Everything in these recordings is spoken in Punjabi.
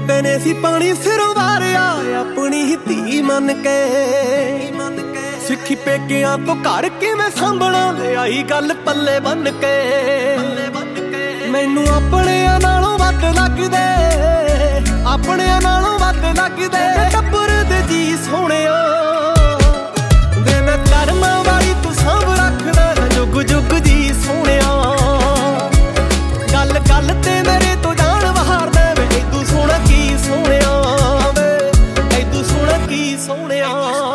ਬੇਬੇ ਨੇ ਸੀ ਪਾਣੀ ਸਿਰੋਂ ਵਾਰਿਆ ਆਪਣੀ ਹੀ ਧੀ ਮੰਨ ਕੇ। ਸਿੱਖੀ ਪੇਕਿਆਂ ਤੋਂ ਘਰ ਕਿਵੇਂ ਸਾਂਭਣਾ ਲਿਆਈ ਗੱਲ ਪੱਲੇ ਬੰਨ ਕੇ। ਮੈਨੂੰ ਆਪਣਿਆਂ ਨਾਲੋਂ ਵੱਧ ਲੱਗਦੇ, ਆਪਣਿਆਂ ਨਾਲੋਂ ਵੱਧ ਲੱਗਦੇ ਟੱਬਰ ਦੇ ਜੀ ਸੋਹਣਿਆ ਵੇ। ਮੈਂ ਕਰਮਾਂ ਵਾਲੀ ਤੂੰ ਸਾਂਭ ਰੱਖਦਾ ਜੁਗ ਜੁਗ ਜੀ ਸੋਹਣਿਆ। ਗੱਲ ਗੱਲ ਤੇ ਮੇਰੇ ਤੋਂ ਜਾਣ ਵਹਾਰਦਾ ਵੇ ਐਦੂ ਸੋਹਣਾ ਕੀ ਸੋਹਣਿਆ ਵੇ, ਐਦੂ ਸੋਹਣਾ ਕੀ ਸੋਹਣਿਆ।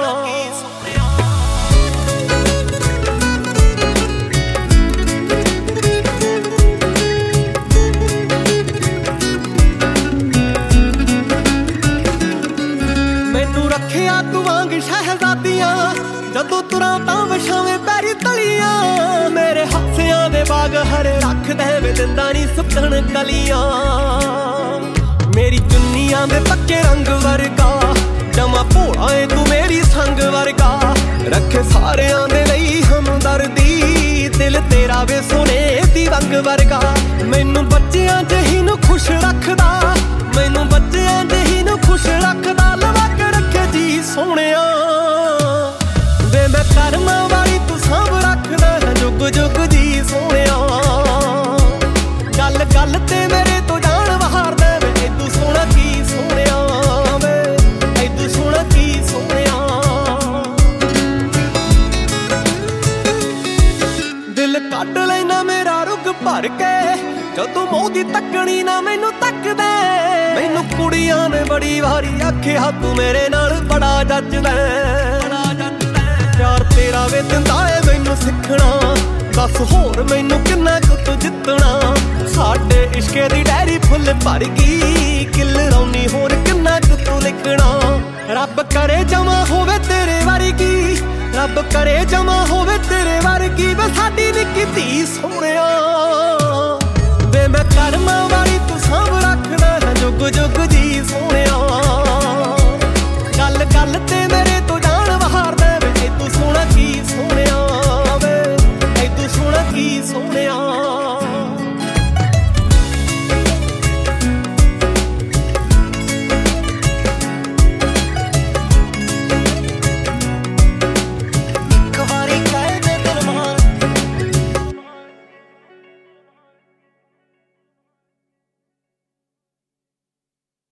ਮੈਨੂੰ ਰੱਖਿਆ ਤੂੰ ਵਾਂਗ ਸ਼ਹਿਜ਼ਾਦੀਆਂ, ਜਦੋਂ ਤੁਰਾਂ ਤਾਂ ਵਿਛਾਵੇਂ ਪੈਰੀ ਤਲੀਆਂ। ਮੇਰੇ ਹਾਸਿਆਂ ਦੇ ਬਾਗ ਹਰੇ ਰੱਖਦੇ ਵੇ ਦਿੰਦਾ ਨੀ ਸੁੱਕਣ ਕਲੀਆਂ। ਮੇਰੀ ਚੁੰਨੀਆਂ ਦੇ ਪੱਕੇ ਰੰਗ ਵਰਗਾ ਜਮਾ ਭੋਲਾ ਏ ਤੂੰ ਮੇਰੀ ਸੰਗ ਵਰਗਾ। ਰੱਖੇ ਸਾਰਿਆਂ ਦੇ ਲਈ ਹਮਦਰਦੀ, ਦਿਲ ਤੇਰਾ ਵੇ ਸੋਨੇ ਦੀ ਵੰਗ ਵਰਗਾ। ਮੈਨੂੰ ਬੱਚਿਆਂ ਜਿਹੀ ਨੂੰ ਖੁਸ਼ ਰੱਖਦਾ, ਮੈਨੂੰ ਬੱਚਿਆਂ ਜਿਹੀ ਨੂੰ ਖੁਸ਼ ਰੱਖਦਾ। ਲਵਾ ਕੇ ਰੱਖੇ ਜੀ ਸੋਹਣਿਆ ਵੇ। ਮੈਂ ਕਰਮਾਂ ਵਾਲੀ ਤੂੰ ਸਾਂਭ ਰੱਖਦਾ ਜੁਗ ਜੁਗ ਜੀ ਸੋਹਣਿਆ। ਗੱਲ ਗੱਲ ਤੇ ਮੇਰੇ ਤੋਂ ਜਾਣ ਵਹਾਰਦਾ ਵੇ ਐਦੂ ਸੋਹਣਾ ਕੀ ਸੋਹਣਿਆ ਵੇ, ਐਦੂ ਸੋਹਣਾ ਕੀ ਸੋਹਣਿਆ। ਦਿਲ ਕੱਢ ਲੈਣਾ ਮੇਰਾ ਰੁੱਗ ਭਰ ਕੇ, ਜਦੋਂ ਮੂੰਹ ਦੀ ਤੱਕਣੀ ਨਾ ਮੈਨੂੰ ਤੱਕਦੇ। ਮੈਨੂੰ ਕੁੜੀਆਂ ਨੇ ਬੜੀ ਵਾਰੀ ਆਖਿਆ ਤੂੰ ਮੇਰੇ ਨਾਲ ਬੜਾ ਜੱਜਦਾ। ਪਿਆਰ ਤੇਰਾ ਵੇ ਦਿੰਦਾ ਏ ਮੈਨੂੰ ਸਿੱਖਣਾ, ਦੱਸ ਹੋਰ ਮੈਨੂੰ ਕਿੰਨਾ ਕੁ ਤੂੰ ਜਿੱਤਣਾ। ਸਾਡੇ ਇਸ਼ਕੇ ਦੀ ਡਾਇਰੀ ਫੁੱਲ ਭਰ ਗਈ, ਕਿਲਰਾਉਣੀ ਹੋਰ ਕਿੰਨਾ ਕੁ ਤੂੰ ਲਿਖਣਾ। ਰੱਬ ਕਰੇ ਜਮਾ ਹੋਵੇ ਤੇਰੇ ਵਰਗੀ, ਰੱਬ ਕਰੇ ਜਮਾ ਹੋਵੇ ਤੇਰੇ ਵਰਗੀ ਵੇ ਸਾਡੀ ਨਿੱਕੀ ਧੀ ਸੋਹਣਿਆ ਵੇ। ਮੈਂ ਕਰਮਾਂ ਵਾਲੀ ਤੂੰ ਸਾਂਭ ਰੱਖਦਾ ਜੁਗ ਜੁਗ ਜੀ ਸੋਹਣਿਆ।